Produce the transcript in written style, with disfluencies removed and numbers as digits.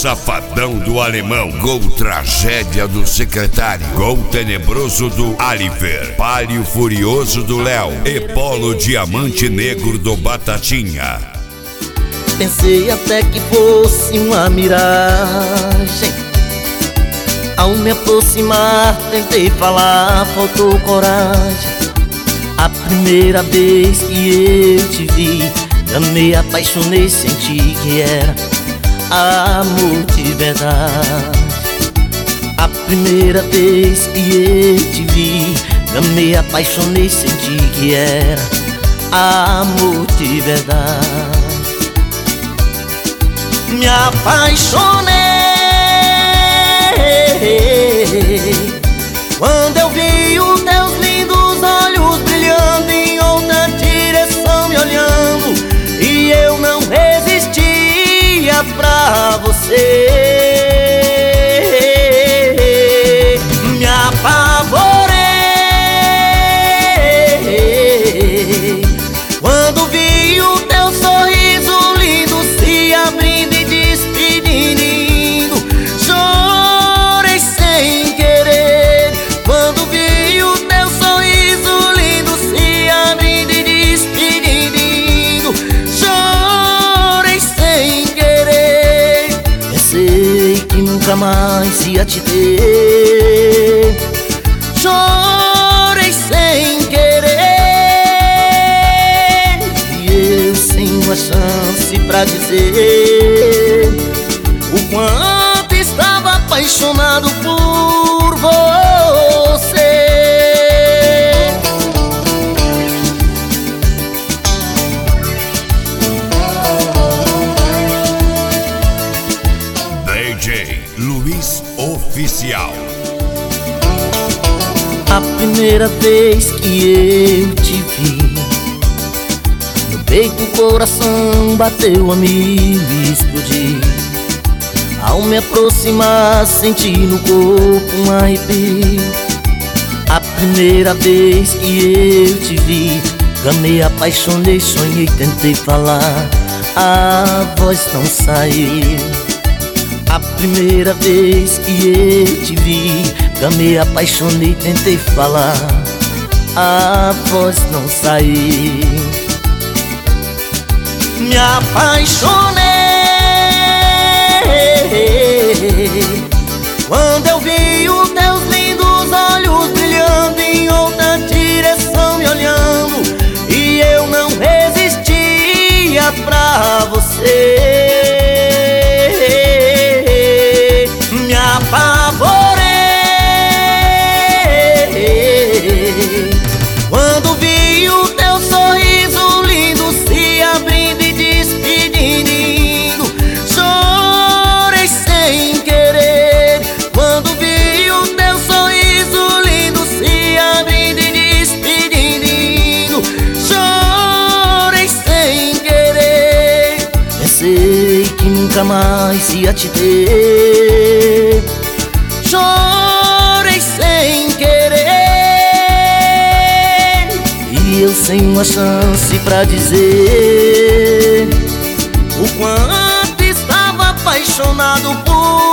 Safadão do Alemão, Gol Tragédia do Secretário, Gol Tenebroso do Aliver, Palio Furioso do Léo e Polo Diamante Negro do Batatinha. Pensei até que fosse uma miragem. Ao me aproximar, tentei falar, faltou coragem. A primeira vez que eu te vi, amei, apaixonei, senti que era amor de verdade. A primeira vez que eu te vi, amei, apaixonei, senti que era amor de verdade. Me apaixonei quando eu vi os teus lindos olhos brilhando em outra direção me olhando, e eu não resistia pra você. Me apavorei quando vi o teu sorriso lindo se abrindo e despedindo. Chorei sem querer quando vi o teu sorriso lindo se abrindo e despedindo. Chorei sem querer, pensei que nunca mais ia te ter. Chorei sem querer, e eu sem uma chance pra dizer o quanto estava apaixonado por você. DJ Luiz Oficial. A primeira vez que eu te vi, no peito o coração bateu a mil e explodiu. Ao me aproximar senti no corpo um arrepio. A primeira vez que eu te vi, amei, apaixonei, sonhei, tentei falar, a voz não saiu. A primeira vez que eu te vi, amei, apaixonei, tentei falar, a voz não saiu. Me apaixonei quando eu vi os teus lindos olhos brilhando em outra direção me olhando, e eu não resistia pra você. Me apavorei quando vi o teu sorriso lindo se abrindo e despedindo. Chorei sem querer quando vi o teu sorriso lindo se abrindo e despedindo. Chorei sem querer, pensei que nunca mais ia te ter. Chorei sem querer, e eu sem uma chance pra dizer o quanto estava apaixonado por